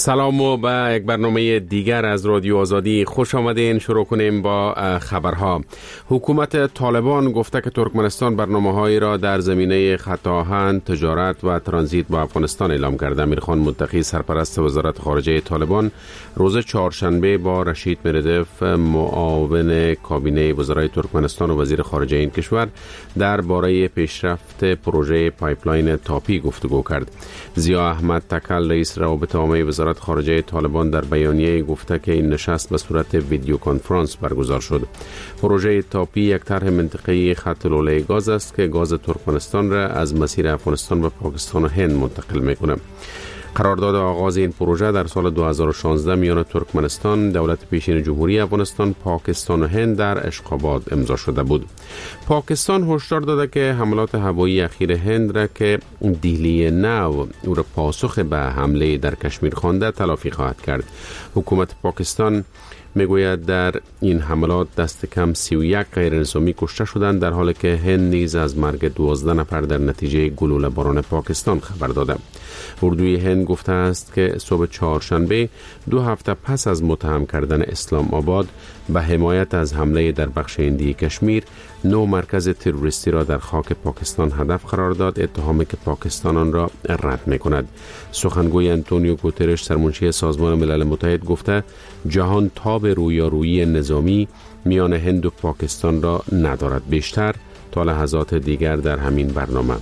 سلام و به یک برنامه دیگر از رادیو آزادی خوش آمدین. شروع کنیم با خبرها. حکومت طالبان گفته که ترکمنستان برنامه‌هایی را در زمینه خط آهن، تجارت و ترانزیت با افغانستان اعلام کرده. امیرخان متقی سرپرست وزارت خارجه طالبان روز چهارشنبه با رشید میردف معاون کابینه وزرای ترکمنستان و وزیر خارجه این کشور درباره پیشرفت پروژه پایپلاین تاپی گفتگو کرد. ضیا احمد تکل رئیس روابط عامه وزارت خارجه طالبان در بیانیه گفته که این نشست به صورت ویدیو کنفرانس برگزار شد. پروژه تاپی یک طرح منطقه‌ای خط لوله گاز است که گاز ترکمنستان را از مسیر افغانستان به پاکستان و هند منتقل می‌کند. قرارداد آغاز این پروژه در سال 2016 میان ترکمنستان، دولت پیشین جمهوری افغانستان، پاکستان و هند در اشخاباد امضا شده بود. پاکستان هشدار داده که حملات هوایی اخیر هند را که دیلی نو او را پاسخ به حمله در کشمیر خوانده تلافی خواهد کرد. حکومت پاکستان میگوید در این حملات دست کم 31 غیر نظامی کشته شدند، در حالی که هند نیز از مرگ 12 نفر در نتیجه گلوله باران پاکستان خبر داده. اردوی هند گفته است که صبح چهارشنبه 2 هفته پس از متهم کردن اسلام آباد به حمایت از حمله در بخش هندی کشمیر، 9 مرکز تروریستی را در خاک پاکستان هدف قرار داد، اتهامی که پاکستان آن را رد می‌کند. سخنگوی انتونیو گوترش سرمنشی سازمان ملل متحد گفته جهان تاب رویارویی نظامی میان هند و پاکستان را ندارد. بیشتر تا لحظات دیگر در همین برنامه.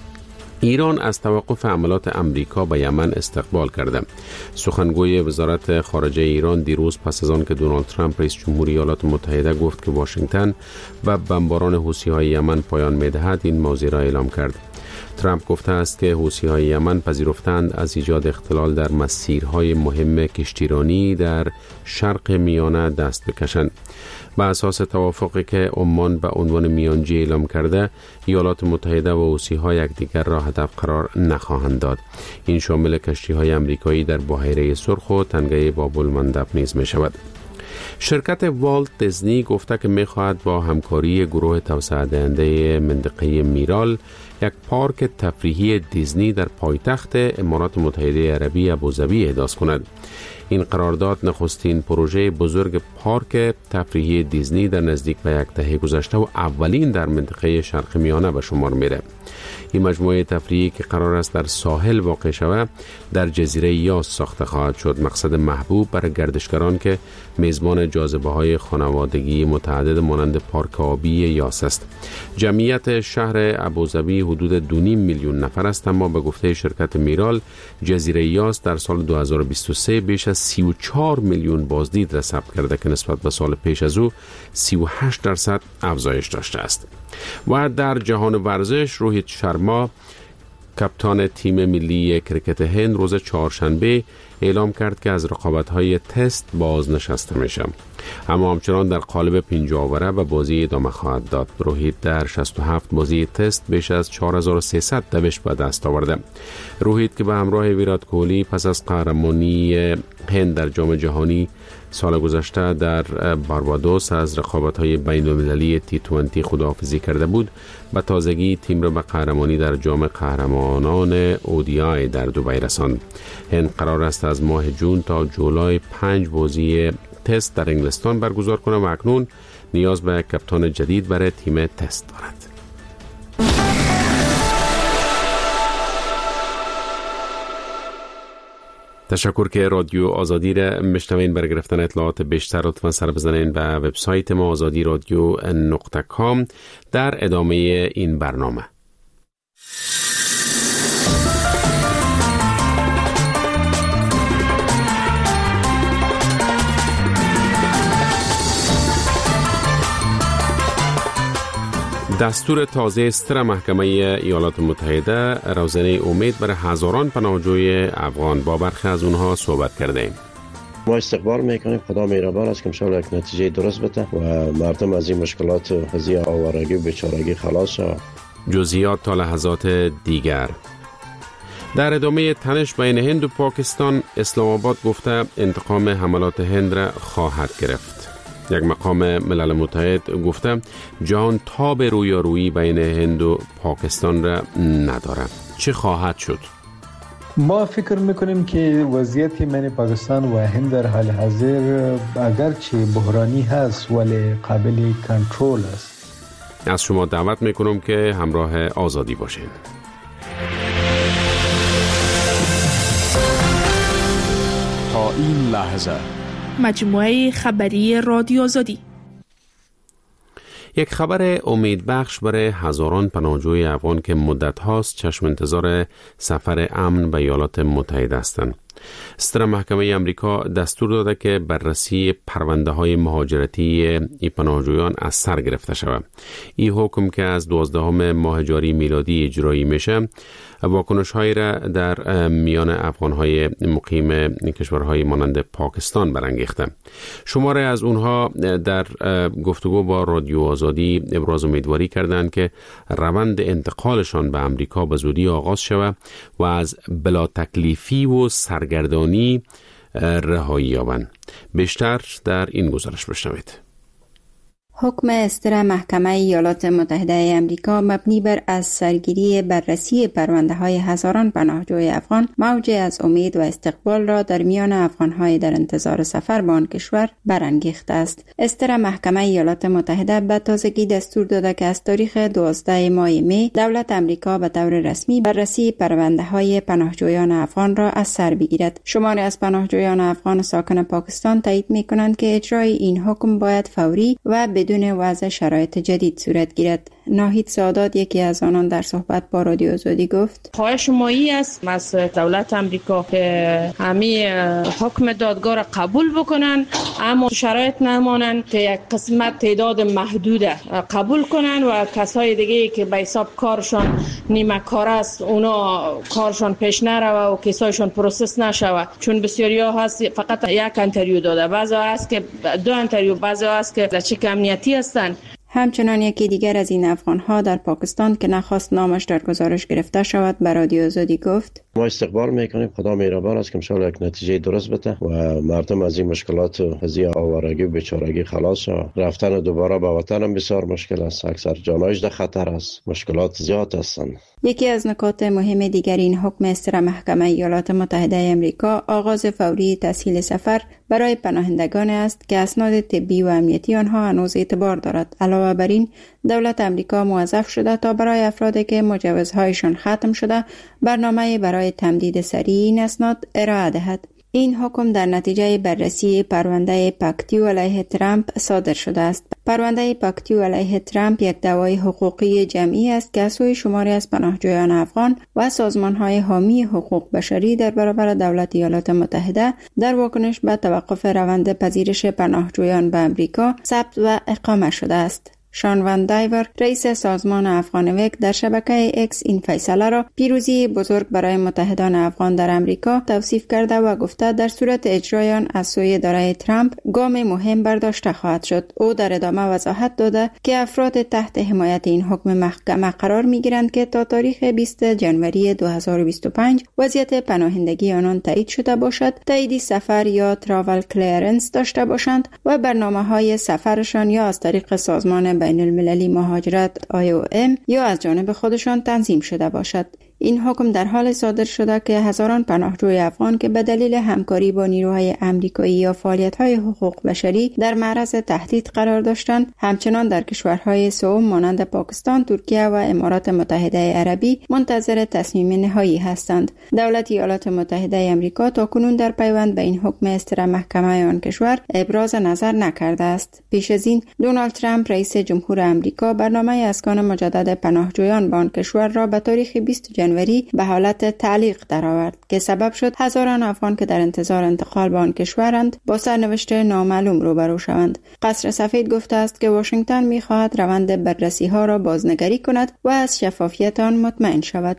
ایران از توقف حملات امریکا به یمن استقبال کرده. سخنگوی وزارت خارجه ایران دیروز پس از آن که دونالد ترامپ رئیس جمهور ایالات متحده گفت که واشنگتن و بمباران حوثی‌های یمن پایان می‌دهد، این موضوع را اعلام کرد. ترامپ گفته است که حوثی‌های یمن پذیرفتند از ایجاد اختلال در مسیرهای مهم کشتیرانی در شرق میانه دست بکشند. به اساس توافقی که عمان به عنوان میانجی اعلام کرده، ایالات متحده و حوثی‌ها یکدیگر را هدف قرار نخواهند داد. این شامل کشتی‌های آمریکایی در بحیره سرخ و تنگه باب المندب نیز می شود. شرکت والت دیزنی گفته که می خواهد با همکاری گروه توسعه دهنده منطقه میرال یک پارک تفریحی دیزنی در پایتخت امارات متحده عربی ابوظبی احداث کند. این قرارداد نخستین پروژه بزرگ پارک تفریحی دیزنی در نزدیک به یک دهه گذشته و اولین در منطقه شرق میانه به شمار میره. این مجموعه تفریحی که قرار است در ساحل واقع شود، در جزیره یاس ساخته خواهد شد. مقصد محبوب برای گردشگران که میزبان جاذبه‌های خانوادگی متعدد مانند پارک آبی یاس است. جمعیت شهر ابوظبی حدود 2.5 میلیون نفر است، اما به گفته شرکت میرال، جزیره یاس در سال 2023 بیش از 34 میلیون بازدید را ثبت کرده که نسبت به سال پیش از او 38% افزایش داشته است. و در جهان ورزش، روهیت شرما کپتان تیم ملی کرکت هند روز چهارشنبه اعلام کرد که از رقابت‌های تست بازنشسته میشه، اما همچنان در قالب 50 اوره و بازی ادامه خواهد داد. روهیت در 67 بازی تست بیش از 4300 دوش به دست آورده. روهیت که به همراه ویرات کوهلی پس از قهرمانی هند در جام جهانی سال گذشته در باربادوس از رقابت‌های بین‌المللی T20 خداحافظی کرده بود، به تازگی تیم را به قهرمانی در جام قهرمانان ODI در دبی رساند. هند قرار است از ماه جون تا جولای 5 بازی تست در انگلستان برگزار کنه و اکنون نیاز به کپتان جدید برای تیم تست دارد. تشکر که رادیو آزادی را میشنوین. برای گرفتن اطلاعات بیشتر لطفاً سر بزنین به وبسایت ما azadiradyo.com. در ادامه این برنامه دستور تازه استر محکمه ایالات متحده روزنه امید برای هزاران پناهجوی افغان. با برخی از اونها صحبت کردیم. ما استقبال میکنیم، خدا مهربان است که انشاءالله یک نتیجه درست بده و مردم از این مشکلات و قضیه آوارگی و بیچارگی خلاص شود. جزئیات تا لحظات دیگر. در ادامه تنش بین هند و پاکستان، اسلام آباد گفته انتقام حملات هند را خواهد گرفت. یک مقام ملل متحد گفته جهان تاب رویارویی بین هند و پاکستان را ندارد. چه خواهد شد؟ ما فکر میکنیم که وضعیت من پاکستان و هند در حال حاضر اگرچه بحرانی هست ولی قابل کنترل است. از شما دعوت میکنم که همراه آزادی باشین. تا این لحظه مجموعه خبری رادیو آزادی. یک خبر امیدبخش برای هزاران پناهجوی افغان که مدت هاست چشم انتظار سفر امن به ایالات متحده هستند. ستر محکمه امریکا دستور داده که بررسی پرونده های مهاجرتی ای پناهجویان از سر گرفته شود. این حکم که از 12 ماه جاری میلادی اجرایی میشه، واکنش هایی را در میان افغان های مقیم کشورهای مانند پاکستان برانگیخته. شماره از اونها در گفتگو با رادیو آزادی ابراز امیدواری کردند که روند انتقالشان به امریکا به زودی آغاز شود و از بلا تکلیفی و سرگردانی رهایی یابند. بیشتر در این گزارش بشنوید. حکم اصدار محکمه ایالات متحده آمریکا مبنی بر از سرگیری بررسی پرونده های هزاران پناهجوی افغان موج از امید و استقبال را در میان افغان های در انتظار سفر به آن کشور برانگیخته است. اصدار محکمه ایالات متحده به تازگی دستور داده که از تاریخ 12 ماه می دولت آمریکا به طور رسمی بررسی پرونده های پناهجویان افغان را از سر بگیرد. شماری از پناهجویان افغان ساکن پاکستان تایید می‌کنند که اجرای این حکم باید فوری و بدون وضع شرایط جدید صورت گیرد. ناهید سادات یکی از آنان در صحبت با رادیو آزادی گفت: خواهش مایی است از دولت آمریکا که همه حکم دادگاه را قبول بکنن، اما شرایط نمانند که یک قسمت تعداد محدود قبول کنن و کسای دیگه که به حساب کارشان نیمه کار است اونا کارشان پیش نروه و کیسایشان پروسس نشوه، چون بسیاریا هست فقط یک انتریو داده، بعضی هست که 2 انتریو، بعضی هست که چک امنیتی هستن. همچنان یکی دیگر از این افغان‌ها در پاکستان که نخواست نامش در گزارش گرفته شود به رادیو آزادی گفت: ما استقبال میکنیم، خدا مهربان است که انشاءالله یک نتیجه درست بده و مردم از این مشکلات و از این آوارگی و بیچارگی خلاص شود. رفتن دوباره به وطن هم بسیار مشکل است، اکثر جانایش در خطر است، مشکلات زیاد هستند. یکی از نکات مهم دیگر این حکم اصدار محکمه ایالات متحده آمریکا آغاز فوری تسهیل سفر برای پناهندگان است که اسناد طبی و امنیتی آنها هنوز اعتبار دارد. علاوه بر این دولت آمریکا موظف شده تا برای افرادی که مجوزهایشان ختم شده برنامه برای تمدید سریع این اسناد ارائه دهد. این حکم در نتیجه بررسی پرونده پاکتیو علیه ترامپ صادر شده است. پرونده پاکتیو علیه ترامپ یک دعوای حقوقی جمعی است که از سوی شماری از پناهجویان افغان و سازمان‌های حامی حقوق بشری در برابر دولت ایالات متحده در واکنش به توقف روند پذیرش پناهجویان به آمریکا ثبت و اقامه شده است. شان وان دایور رئیس سازمان افغانویک در شبکه اکس این فیصله را پیروزی بزرگ برای متحدان افغان در امریکا توصیف کرده و گفته در صورت اجرای آن از سوی اداره ترامپ گام مهم برداشته خواهد شد. او در ادامه وضاحت داده که افراد تحت حمایت این حکم محکمه قرار می‌گیرند که تا تاریخ 20 جنوری 2025 وضعیت پناهندگی آنان تایید شده باشد، تایید سفر یا تراول کلیرنس داشته باشند و برنامه‌های سفرشان یا از طریق سازمان بین المللی مهاجرت IOM یا از جانب خودشان تنظیم شده باشد. این حکم در حال صادر شده که هزاران پناهجوی افغان که به دلیل همکاری با نیروهای آمریکایی یا فعالیت‌های حقوق بشری در معرض تهدید قرار داشتند، همچنان در کشورهای سوم مانند پاکستان، ترکیه و امارات متحده عربی منتظر تصمیم نهایی هستند. دولت ایالات متحده آمریکا تاکنون در پیوند به این حکم اصدار محکمه آن کشور ابراز نظر نکرده است. پیش از این دونالد ترامپ رئیس جمهور آمریکا برنامه اسکان مجدد پناهجویان به آن کشور را به تاریخ 20 جنوری به حالت تعلیق درآورد که سبب شد هزاران افغان که در انتظار انتقال به آن کشورند با سرنوشت نامعلوم روبرو شوند. قصر سفید گفته است که واشنگتن می‌خواهد روند بررسی‌ها را بازنگری کند و از شفافیت آن مطمئن شود.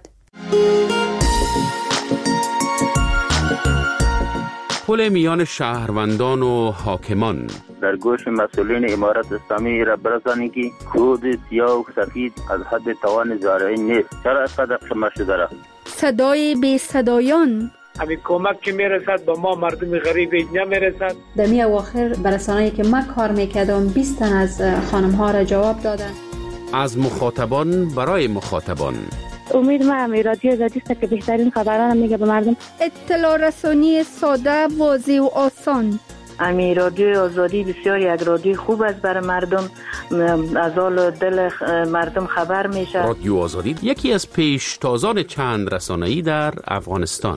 پل میان شهروندان و حاکمان در گوش مسئولین امارت اسلامی را برسانید که کود سیاه و سفید از حد توان زارعین نیست. چرا اینقدر شما شده را؟ صدای بی صدایان همین کمک که میرسد با ما مردم غریب نمیرسد. در می اواخر برسانه‌ای که من کار میکردم 20 تن از خانم ها را جواب دادن. از مخاطبان برای مخاطبان امید ما رادیو آزادی است که بهترین خبران میگه به مردم. اطلاع رسانی ساده، واضح و آسان. امی رادیو آزادی بسیار یک رادیو خوب است برای مردم، از حال دل مردم خبر میشه. رادیو آزادی یکی از پیشتازان چند رسانه‌ای در افغانستان.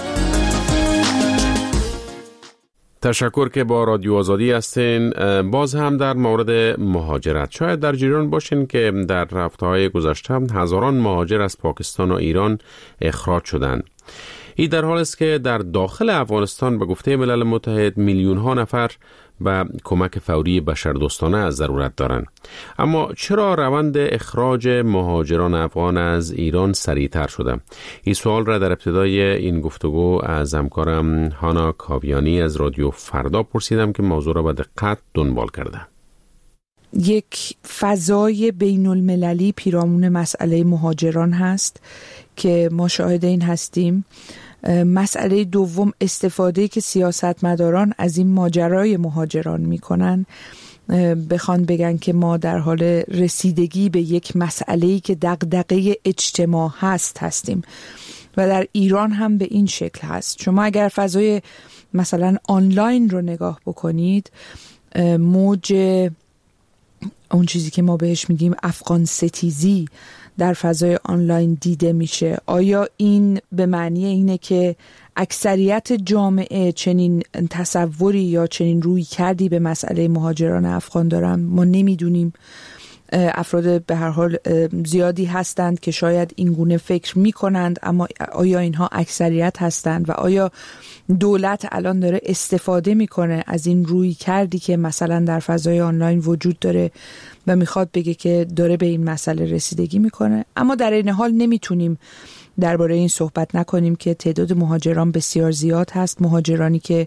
تشکر که با رادیو آزادی هستین. باز هم در مورد مهاجرت، شاید در جریان باشین که در هفته‌های گذشته هزاران مهاجر از پاکستان و ایران اخراج شدند. این در حال است که در داخل افغانستان به گفته ملل متحد میلیون ها نفر به کمک فوری بشردوستانه ضرورت دارند. اما چرا روند اخراج مهاجران افغان از ایران سریعتر شده؟ این سوال را در ابتدای این گفتگو از همکارم هانا کاویانی از رادیو فردا پرسیدم که موضوع را به دقت دنبال کرده. یک فضای بین المللی پیرامون مسئله مهاجران هست که ما شاهد این هستیم. مسئله دوم، استفاده که سیاستمداران از این ماجرای مهاجران میکنن، بخوان بگن که ما در حال رسیدگی به یک مسئله‌ای که دغدغه اجتماع هستیم و در ایران هم به این شکل هست. شما اگر فضای مثلا آنلاین رو نگاه بکنید، موج اون چیزی که ما بهش میگیم افغان ستیزی در فضای آنلاین دیده میشه. آیا این به معنی اینه که اکثریت جامعه چنین تصوری یا چنین روی کردی به مسئله مهاجران افغان دارن؟ ما نمیدونیم. افراد به هر حال زیادی هستند که شاید این گونه فکر میکنند، اما آیا اینها اکثریت هستند و آیا دولت الان داره استفاده میکنه از این روی کردی که مثلا در فضای آنلاین وجود داره و میخواد بگه که داره به این مسئله رسیدگی میکنه؟ اما در این حال نمیتونیم درباره این صحبت نکنیم که تعداد مهاجران بسیار زیاد هست، مهاجرانی که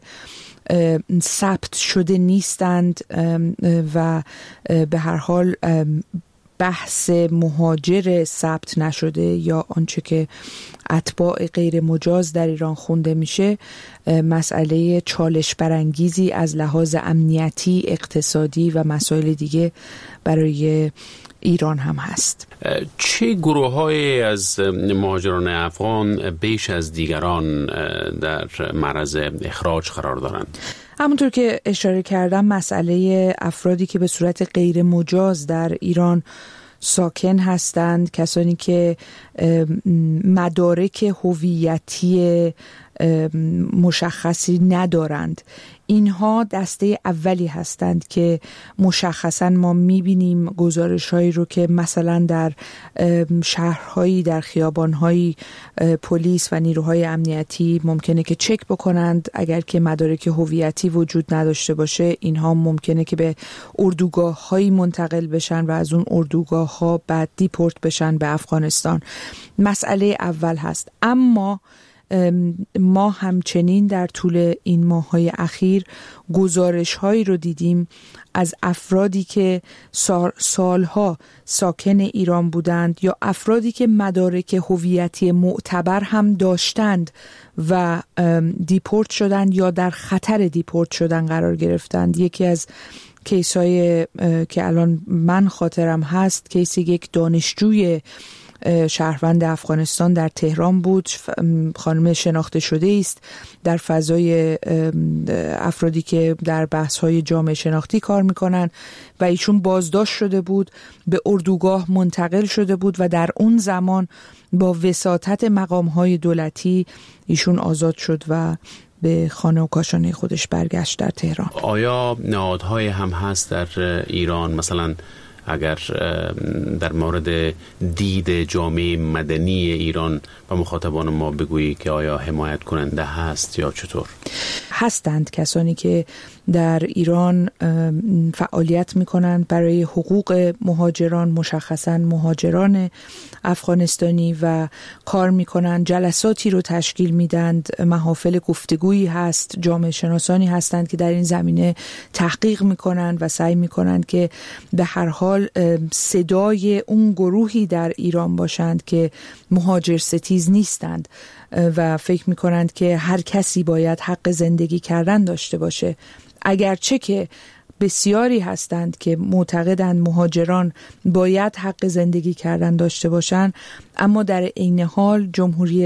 ثبت شده نیستند و به هر حال بحث مهاجر ثبت نشده یا آنچه که اتباع غیر مجاز در ایران خونده میشه مسئله چالش برانگیزی از لحاظ امنیتی، اقتصادی و مسائل دیگه برای ایران هم هست. چه گروه‌های از مهاجران افغان بیش از دیگران در معرض اخراج قرار دارند؟ همونطور که اشاره کردم، مسئله افرادی که به صورت غیر مجاز در ایران ساکن هستند، کسانی که مدارک هویتی مشخصی ندارند، اینها دسته اولی هستند که مشخصاً ما میبینیم گزارش‌هایی رو که مثلا در شهرهایی، در خیابان‌هایی پلیس و نیروهای امنیتی ممکنه که چک بکنند. اگر که مدارک هویتی وجود نداشته باشه، اینها ممکنه که به اردوگاه‌هایی منتقل بشن و از اون اردوگاه‌ها بعد دیپورت بشن به افغانستان. مسئله اول هست. اما ما همچنین در طول این ماه‌های اخیر گزارش‌هایی رو دیدیم از افرادی که سالها ساکن ایران بودند یا افرادی که مدارک هویتی معتبر هم داشتند و دیپورت شدند یا در خطر دیپورت شدن قرار گرفتند. یکی از کیس‌های که الان من خاطرم هست، کیس یک دانشجوی شهروند افغانستان در تهران بود. خانم شناخته شده است در فضای افرادی که در بحث‌های جامعه شناختی کار می‌کنن و ایشون بازداشت شده بود، به اردوگاه منتقل شده بود و در اون زمان با وساطت مقام‌های دولتی ایشون آزاد شد و به خانه و کاشانه خودش برگشت در تهران. آیا نهادهای هم هست در ایران، مثلا اگر در مورد دید جامعه مدنی ایران و مخاطبان ما بگویی که آیا حمایت کننده هست یا چطور؟ هستند کسانی که در ایران فعالیت میکنند برای حقوق مهاجران، مشخصاً مهاجران افغانستانی، و کار میکنند، جلساتی رو تشکیل میدند، محافل گفتگویی هست، جامعه شناسانی هستند که در این زمینه تحقیق میکنند و سعی میکنند که به هر حال صدای اون گروهی در ایران باشند که مهاجر ستیز نیستند و فکر میکنند که هر کسی باید حق زندگی کردن داشته باشه، اگرچه که بسیاری هستند که معتقدند مهاجران باید حق زندگی کردن داشته باشند، اما در عین حال جمهوری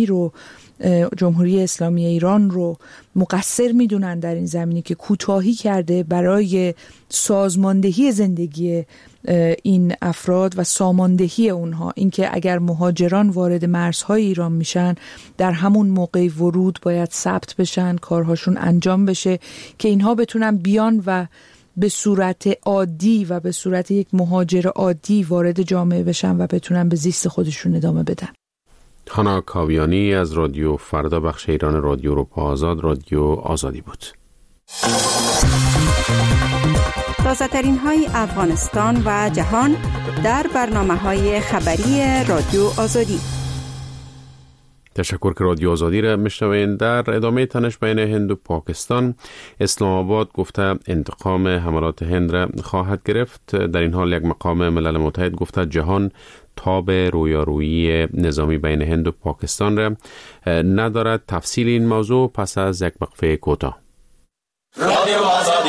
اسلامی ایران رو مقصر میدونن در این زمینه که کوتاهی کرده برای سازماندهی زندگی این افراد و ساماندهی اونها. اینکه اگر مهاجران وارد مرزهای ایران میشن، در همون موقع ورود باید ثبت بشن، کارهاشون انجام بشه که اینها بتونن بیان و به صورت عادی و به صورت یک مهاجر عادی وارد جامعه بشن و بتونن به زیست خودشون ادامه بدن. هانا کاویانی از رادیو فردا بخش ایران رادیو اروپا آزاد، رادیو آزادی بود. تازه ترین های افغانستان و جهان در برنامه های خبری رادیو آزادی. تشکر که رادیو آزادی را میشنوین. در ادامه تنش بین هند و پاکستان، اسلام آباد گفته انتقام حملات هند را خواهد گرفت. در این حال یک مقام ملل متحد گفته جهان تاب رویارویی نظامی بین هند و پاکستان را ندارد. تفصیل این موضوع پس از یک وقفه کوتاه. رادیو آزادی.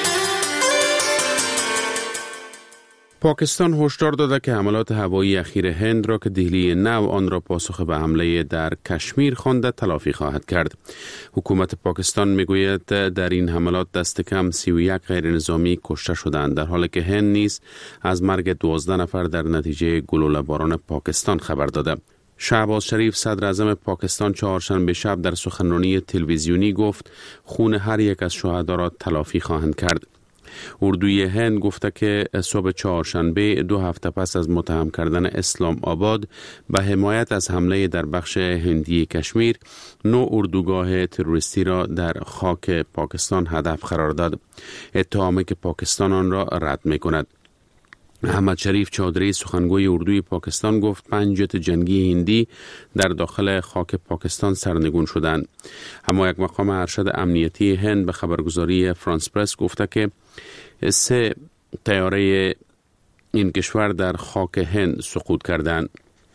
پاکستان هشدار داده که حملات هوایی اخیر هند را که دهلی نو آن را پاسخ به حمله در کشمیر خوانده تلافی خواهد کرد. حکومت پاکستان میگوید در این حملات دست کم 31 غیر نظامی کشته شدند، در حالی که هند نیز از مرگ 12 نفر در نتیجه گلوله باران پاکستان خبر داده. شهباز شریف صدر اعظم پاکستان چهارشنبه شب در سخنرانی تلویزیونی گفت خون هر یک از شهدا را تلافی خواهند کرد. اردوی هند گفته که صبح چهارشنبه 2 هفته پس از متهم کردن اسلام آباد به حمایت از حمله در بخش هندی کشمیر 9 اردوگاه تروریستی را در خاک پاکستان هدف قرار داد. اتهامی که پاکستان آن را رد می‌کند. احمد شریف چودری سخنگوی اردوی پاکستان گفت 5 جت جنگی هندی در داخل خاک پاکستان سرنگون شدند. اما یک مقام ارشد امنیتی هند به خبرگزاری فرانس پرس گفته که 3 طیاره این کشور در خاک هند سقوط کردند.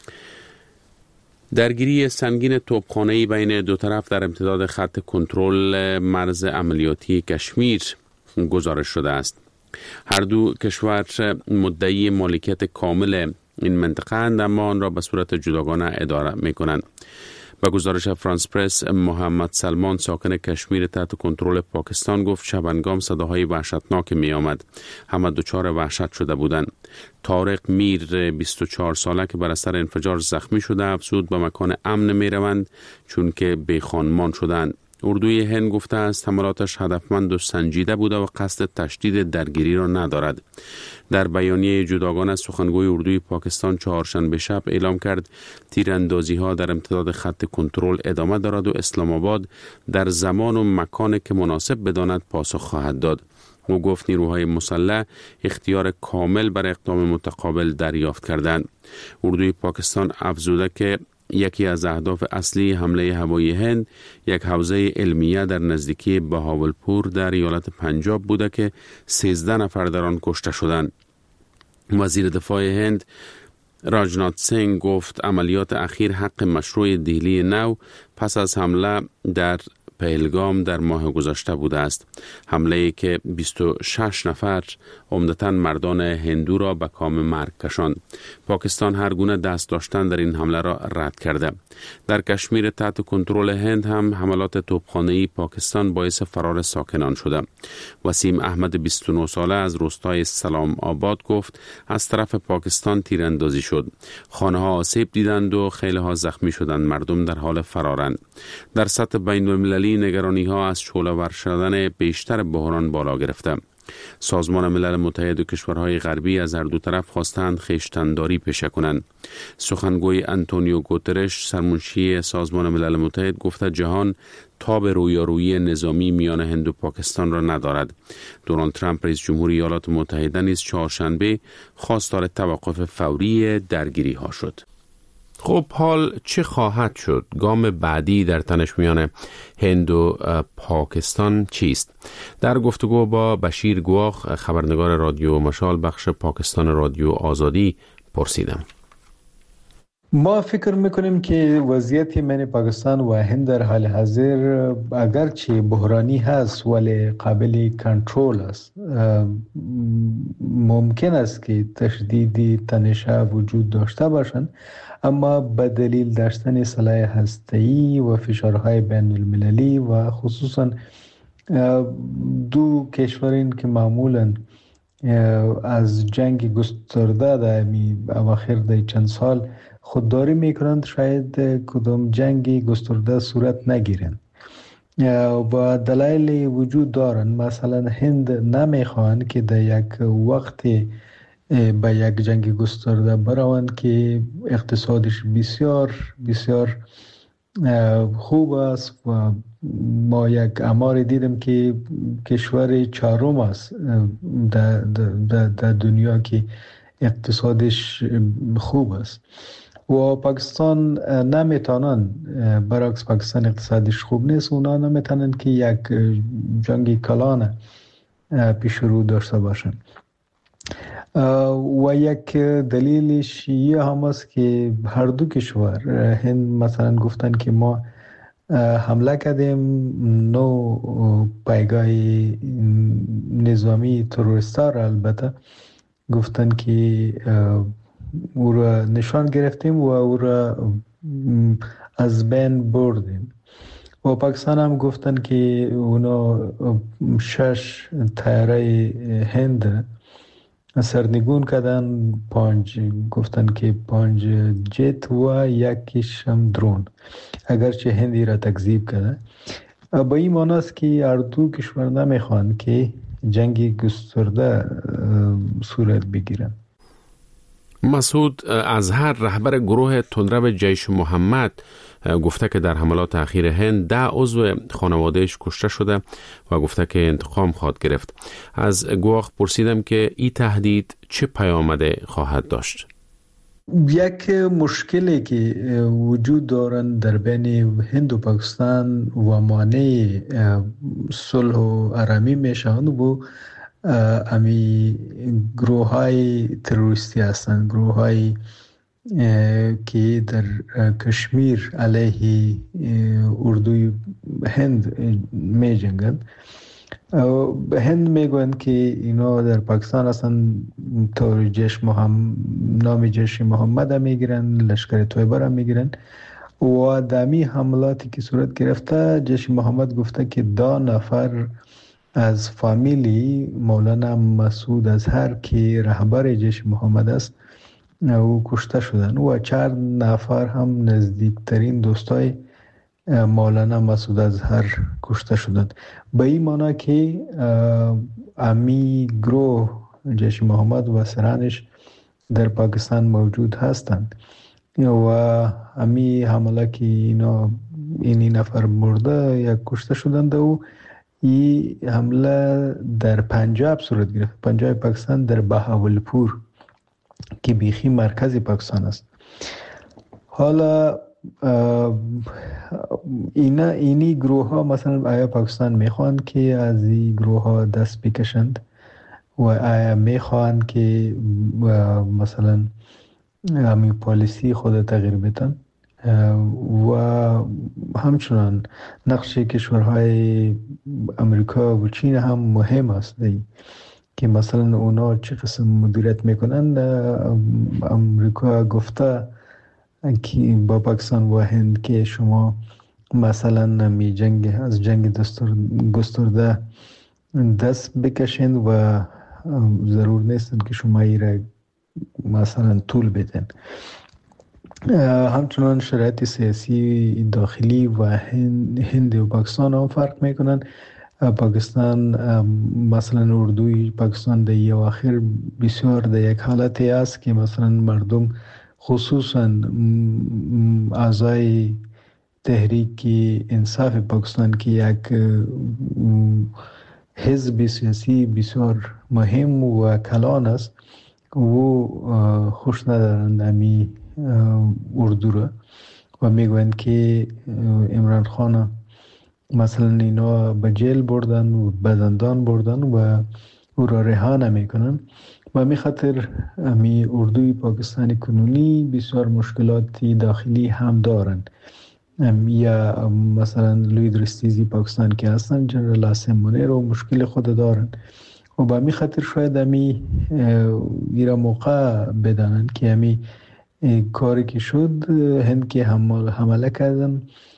درگیری سنگین توپخانه‌ای بین دو طرف در امتداد خط کنترل مرز عملیاتی کشمیر گزارش شده است. هر دو کشور مدعی مالکیت کامل این منطقه اند، اما آن را به صورت جداگانه اداره می کنند. به گزارش فرانس پرس، محمد سلمان ساکن کشمیر تحت کنترل پاکستان گفت شبانگام صداهای وحشتناک می آمد. همه دچار وحشت شده بودند. طارق میر 24 ساله که بر اثر انفجار زخمی شده افزود به مکان امن می روند چون که بیخانمان شدند. اردوی هند گفته است حملاتش هدفمند و سنجیده بوده و قصد تشدید درگیری را ندارد. در بیانیه جداگانه سخنگوی اردوی پاکستان چهارشنبه شب اعلام کرد تیراندازی ها در امتداد خط کنترل ادامه دارد و اسلام آباد در زمان و مکان که مناسب بداند پاسخ خواهد داد. او گفت نیروهای مسلح اختیار کامل بر اقدام متقابل دریافت کردند. اردوی پاکستان افزوده که یکی از اهداف اصلی حمله هوایی هند یک حوزه علمیه در نزدیکی بهاولپور در ایالت پنجاب بوده که 13 نفر در آن کشته شدند. وزیر دفاع هند راجنات سینگ گفت عملیات اخیر حق مشروع دهلی نو پس از حمله در پهلگام در ماه گذشته بوده است. حمله‌ای که 26 نفر عمدتاً مردان هندو را به کام مرگ کشاند. پاکستان هر گونه دست داشتن در این حمله را رد کرده. در کشمیر تحت کنترل هند هم حملات توپخانه‌ای پاکستان باعث فرار ساکنان شده. وسیم احمد 29 ساله از روستای سلام آباد گفت از طرف پاکستان تیراندازی شد. خانه‌ها آسیب دیدند و خیلی‌ها زخمی شدند. مردم در حال فرارند. در سطح بین‌المللی نگرانی‌ها از شعله‌ور شدن بیشتر بحران بالا گرفته. سازمان ملل متحد و کشورهای غربی از هر دو طرف خواستند خویشتن‌داری پیشه کنند. سخنگوی آنتونیو گوترش سرمنشی سازمان ملل متحد گفته جهان تاب رویارویی نظامی میان هند و پاکستان را ندارد. دونالد ترامپ رئیس جمهوری ایالات متحده نیز چهارشنبه خواستار توقف فوری درگیری‌ها شد. خب حال چه خواهد شد؟ گام بعدی در تنش میان هند و پاکستان چیست؟ در گفتگو با بشیر گواخ خبرنگار رادیو مشال بخش پاکستان رادیو آزادی پرسیدم. ما فکر میکنیم که وضعیت من پاکستان و هند در حال حاضر اگرچه بحرانی هست ولی قابل کنترل است. ممکن است که تشدید تنش‌ها وجود داشته باشند، اما به دلیل داشتن سلاح هسته‌ای و فشارهای بین المللی و خصوصا دو کشورین که معمولاً از جنگ گسترده در اواخر در چند سال خودداری میکنند، شاید کدام جنگ گسترده صورت نگیرند و دلایل وجود دارند. مثلا هند نمیخواهند که در یک وقت به یک جنگ گسترده بروند که اقتصادش بسیار بسیار خوب است و ما یک اعمار دیدم که کشور چهارم است در دنیا که اقتصادش خوب است و پاکستان نمیتونن، برعکس پاکستان اقتصادش خوب نیست، اونا نمیتونن که یک جنگ کلان پیش رو داشته باشن. و یک دلیلش یه هم است که هر دو کشور، هند مثلا گفتن که ما حمله کردیم 9 پایگاه نظامی تروریستا را، البته گفتن که او را نشان گرفتیم و او را از بین بردیم و پاکستان هم گفتن که اونا 6 طیاره هند سرنگون کردن، 5 گفتن که 5 جت و 1 هم درون، اگرچه هندی را تکذیب کرده. با این معنی است که هر دو کشور نمیخوان که جنگ گسترده صورت بگیرن. مسعود اظهر رهبر گروه تندرو جیش محمد گفته که در حملات اخیر هند 10 عضو خانوادهش کشته شده و گفته که انتقام خواهد گرفت. از گواه پرسیدم که این تهدید چه پیامده خواهد داشت؟ یک مشکلی که وجود دارند در بین هند و پاکستان و مانع صلح و آرامی میشوند و امی گروه های تروریستی هستند، گروه های که در کشمیر علیه اردوی هند می جنگند. هند میگویند که اینا در پاکستان هستن، طور نام جیش محمد هم میگیرن، لشکر طیبه هم میگیرن و دمی حملاتی که صورت گرفته جیش محمد گفته که 2 نفر از فامیلی مولانا مسعود اظهر که رهبر جیش محمد است او کشته شدن و 4 نفر هم نزدیکترین دوستای مولانا مسعود اظهر کشته شدند. به این معنی که امی گروه جیش محمد و سرانش در پاکستان موجود هستند و امی حمله که این نفر مرده یا کشته شدند و این حمله در پنجاب صورت گرفت. پنجاب پاکستان در بهاولپور که بیخی مرکز پاکستان است. حالا اینی گروه ها مثلا آیا پاکستان میخواند که از این گروه ها دست بکشند و آیا میخواند که مثلا همین پالیسی خود تغییر بدن و همچنان نقش کشورهای امریکا و چین هم مهم است که مثلا اونا چه قسم مدیریت میکنند. امریکا گفته که با پاکستان و هند که شما مثلا از جنگ گسترده دست بکشند و ضرور نیستند که شما ایره مثلا طول بدن. همچنان شرایط سیاسی داخلی و هند و پاکستان هم فرق میکنن. پاکستان مثلا اردوی پاکستان در اواخر بسیار در یک حالتی است که مثلا مردم خصوصا اعضای تحریک انصاف پاکستان که یک حزب سیاسی بسیار مهم و کلان است و خوش ندارند امی اردو را و میگویند که عمران خان مثلا اینا به جیل بردن و به زندان بردن و او را رها نمیکنن. و همین خاطر امی اردوی پاکستانی کنونی بسیار مشکلاتی داخلی هم دارن. یا مثلا لوی درستیزی پاکستان که هستن جنرال عاصم منیر و مشکل خود دارن و با همین خاطر شاید امی ایرا موقع بدانن که امی کاری که شد هند که حمله کردن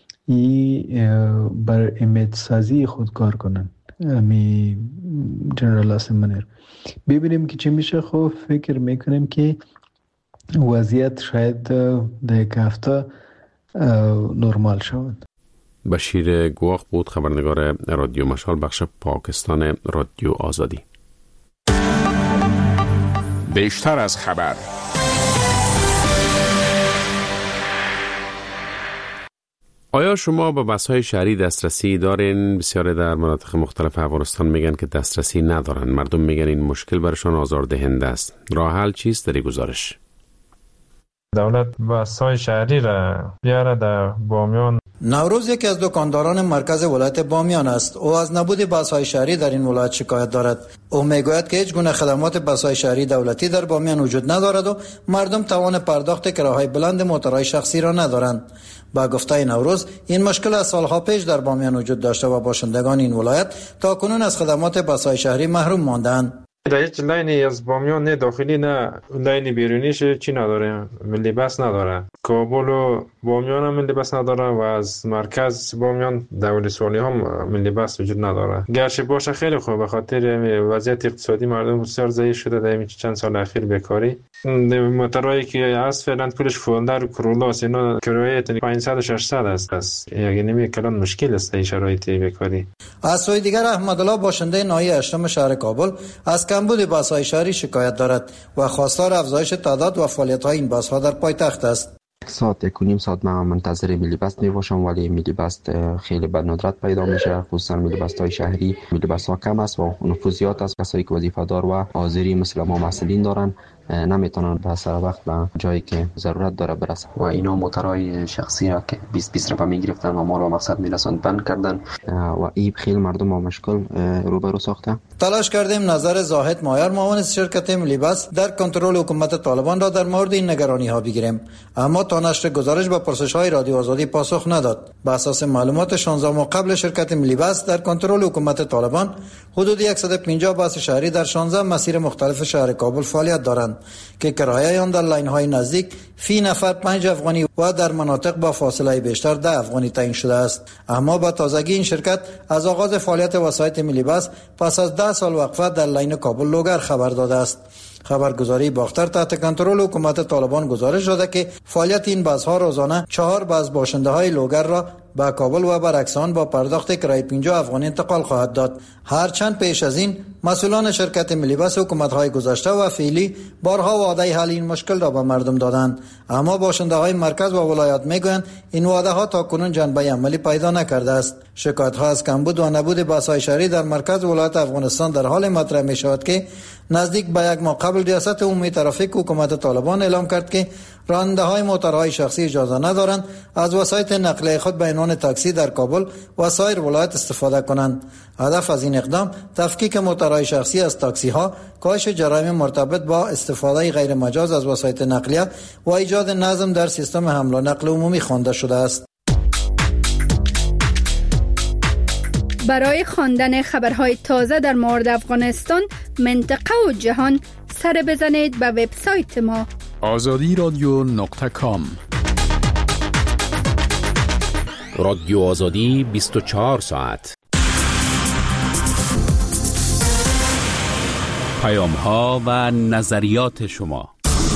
بر امید سازی خود کار کنن. امی جنرال عاصم منیر ببینیم که چه میشه. خب فکر میکنیم که وضعیت شاید در یک هفته نرمال شود. بشیر گواخ بود، خبرنگار رادیو مشال بخش پاکستان رادیو آزادی. بیشتر از خبر. آیا شما به بس‌های شهری دسترسی دارین؟ بسیاری در مناطق مختلف افغانستان میگن که دسترسی ندارن. مردم میگن این مشکل برشان آزاردهنده است. راه حل چیست؟ در گزارش دولت بس‌های شهری را بیاره در بامیان. نوروز یکی از دکانداران مرکز ولایت بامیان است. او از نبود بس‌های شهری در این ولایت شکایت دارد. او میگوید که هیچ گونه خدمات بس‌های شهری دولتی در بامیان وجود ندارد و مردم توان پرداخت کراهای بلند موتورهای شخصی را ندارند. با گفته نوروز این مشکل از سالها پیش در بامیان وجود داشته و باشندگان این ولایت تا کنون از خدمات بس‌های شهری محروم ماندند. در هیچ لاینی از بامیان نه داخلی نه لاین بیرونیش چی نداره، ملی بس نداره. کابل و بامیان هم ملی بس نداره و از مرکز بامیان دولی سوالی هم ملی بس وجود نداره. گرچه باشه خیلی خوب به خاطر وضعیت اقتصادی مردم بسیار ضعیف شده در این چند سال اخیر بیکاری. موتورایی که از فعلا پولش فولدر و کرولاس اینا کرایه 500 و 600 است. یعنی نمی کلان مشکل است این شرایط بیکاری. از سوی دیگر احمدالله باشنده ناحیه اشتم شهر کابل از کمبود بس‌های شهری شکایت دارد و خواستار افزایش تعداد و فعالیت‌های این بس‌ها در پایتخت است. ساعت 1.5 من منتظر ملی بس میباشم ولی ملی بس خیلی به ندرت پیدا میشه، خصوصا ملی بس های شهری. ملی بس ها کم است و نفوذ زیاد است. کسایی که وظیفه دار و حاضری مثل ما مسئولین دارن نمیتونن به سر وقت به جایی که ضرورت داره برسن و اینا موتورهای شخصی را که 20 رقم میگرفتن و ما رو مقصد میرسوند بند کردن و این خیلی مردم با مشکل روبرو ساخته. تلاش کردیم نظر زاهد مایار معاون شرکت ملی بس در کنترل حکومت طالبان را در مورد این نگرانی ها بگیریم، اما تا نشر گزارش به پرسش های رادیو آزادی پاسخ نداد. بر اساس معلومات 16 ماه قبل شرکت ملی بس در کنترل حکومت طالبان حدود 150 بس شهری در 16 مسیر مختلف شهر کابل فعالیت دارند که کرایه آن در لاین های نزدیک فی نفر 5 افغانی و در مناطق با فاصله بیشتر 10 افغانی تعیین شده است. اما با تازگی این شرکت از آغاز فعالیت وسایط ملی بس پس از 10 سال وقفه در لاین کابل لوگر خبر داده است. خبرگزاری باختر تحت کنترل حکومت طالبان گزارش داده که فعالیت این بس‌ها روزانه 4 بس باشنده‌های لوگر را به کابل و برعکس آن با پرداخت کرایه 50 افغانی انتقال خواهد داد. هرچند پیش از این مسئولان شرکت ملی بس حکومت‌های گذشته و فعلی بارها وعده حل این مشکل را به مردم دادند، اما باشنده‌های مرکز و ولایات میگویند این وعده‌ها تاکنون جنبه عملی پیدا نکرده است. شکایت‌ها از کمبود و نبود بس‌های شهری در مرکز ولایت افغانستان در حال مطرح می‌شود که نزدیک به 1 ماه قبل ریاست عمومی ترافیک حکومت طالبان اعلام کرد که راننده‌های موتورهای شخصی اجازه ندارند از وسایط نقلیه خود به عنوان تاکسی در کابل و سایر ولایت استفاده کنند. هدف از این اقدام تفکیک موتورهای شخصی از تاکسی‌ها، کاهش جرایم مرتبط با استفاده غیر مجاز از وسایط نقلیه و ایجاد نظم در سیستم حمل و نقل عمومی خوانده شده است. برای خواندن خبرهای تازه در مورد افغانستان، منطقه و جهان سر بزنید به وبسایت ما azadiradyo.com. رادیو آزادی 24 ساعت. پیام ها و نظریات شما.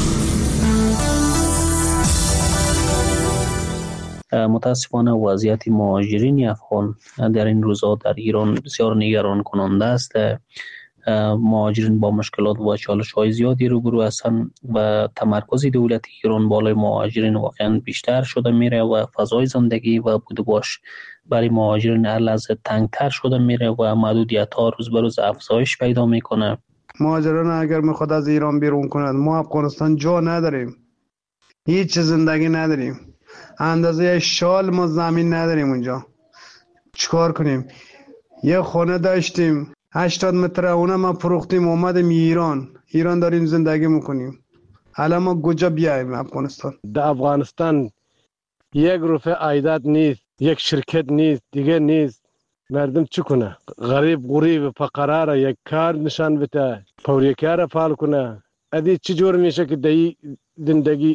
متاسفانه وضعیت مهاجرین افغان در این روزها در ایران بسیار نگران کننده است. مهاجرین با مشکلات و چالش‌های زیادی روبرو هستند و تمرکز دولت ایران بالای مهاجرین واقعا بیشتر شده میره و فضای زندگی و بود و باش برای مهاجرین هر لحظه تنگتر شده میره و محدودیت‌ها روز به روز افزایش پیدا میکنه. مهاجران اگر میخواد از ایران بیرون کند، ما افغانستان جا نداریم، هیچ زندگی نداریم، اندازه شال ما زمین نداریم اونجا. چیکار کنیم؟ یه خونه داشتیم 80 متر اونه ما فروختیم اومدیم ایران داریم زندگی میکنیم. حالا ما کجا بیایم افغانستان؟ در افغانستان یک روپیه عایدات نیست، یک شرکت نیست، دیگه نیست. مردم چی کنه؟ غریب فقرا یک کار نشان بده، پوریکار فعال کنه. ادی چی جور میشه که دی زندگی